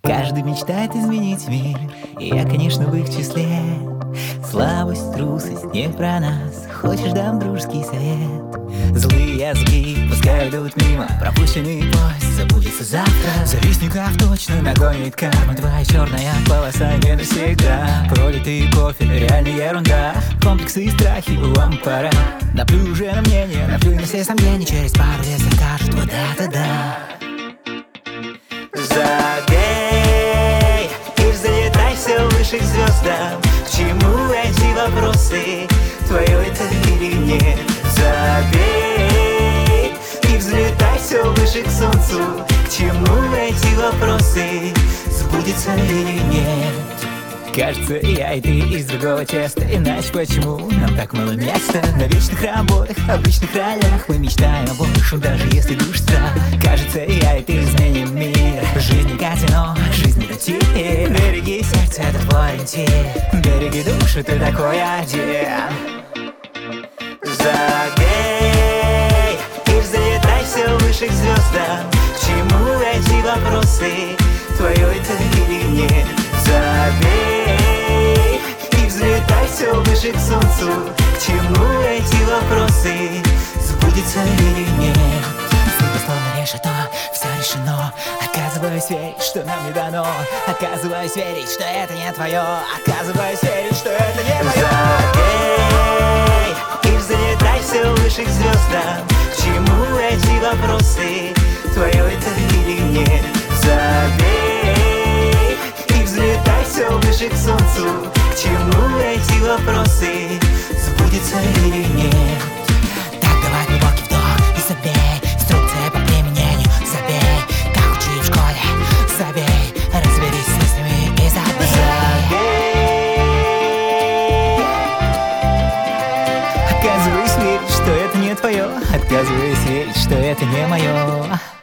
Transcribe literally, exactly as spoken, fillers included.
Каждый мечтает изменить мир, и я, конечно, в их числе. Слабость, трусость не про нас, хочешь, дам дружеский совет. Злые языки пускай идут мимо, пропущенный поезд забудется завтра. Завистников точно нагонит карма, твоя черная полоса не навсегда. Пролитый кофе, реально ерунда, комплексы и страхи, вам пора. Наплюй уже на мнение, наплюй на все сомнения, через пару лет скажут вот это да. Забей и взлетай все выше к звездам. К чему эти вопросы, твое это или нет? Забей и взлетай все выше к солнцу. К чему эти вопросы, сбудется или нет? Кажется, я и ты из другого теста, иначе почему нам так мало места? На вечных работах, обычных ролях мы мечтаем о большем, даже если душ страх. Кажется, я и ты изменим мир. Жизнь не казино, жизнь не тир. Береги сердце, это твой ориентир. Береги душу, ты такой один. Забей и взлетай все выше к звездам. К чему эти вопросы, твое это или нет? Забей и взлетай все выше к солнцу. К чему эти вопросы, сбудется или нет? Судьба словно решето, все решено. Отказываюсь верить, что нам не дано. Отказываюсь верить, что это не твое. Отказываюсь верить, что это не мое. Забей и взлетай все выше к звездам. К чему эти вопросы, твое это или нет? Забей и взлетай все выше к солнцу. К чему эти вопросы, сбудется или нет? Так, давай глубокий вдох и забей. Инструкция по применению, забей. Как учили в школе, забей. Разберись с мыслями и забей. Забей. Отказываюсь верить, что это не твое. Отказываюсь верить, что это не мое.